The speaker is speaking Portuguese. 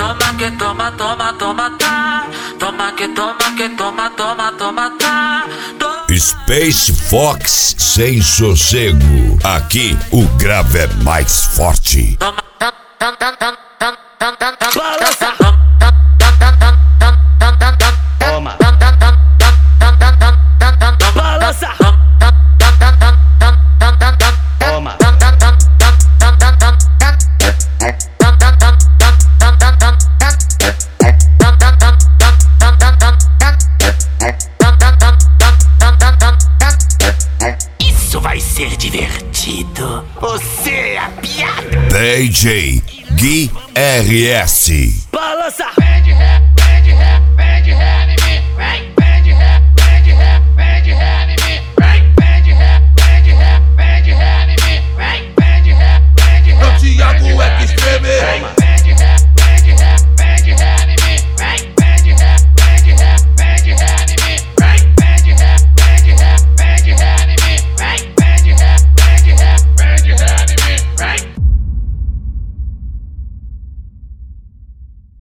toma, que toma, toma, toma, tá. Toma, que toma, que toma, toma, toma, tá. Space Fox sem sossego. Aqui o grave é mais forte. Toma, Balança. toma, Balança. toma. Isso vai ser divertido. Você é a piada. DJ Gui RS. Balança. Pé de ré.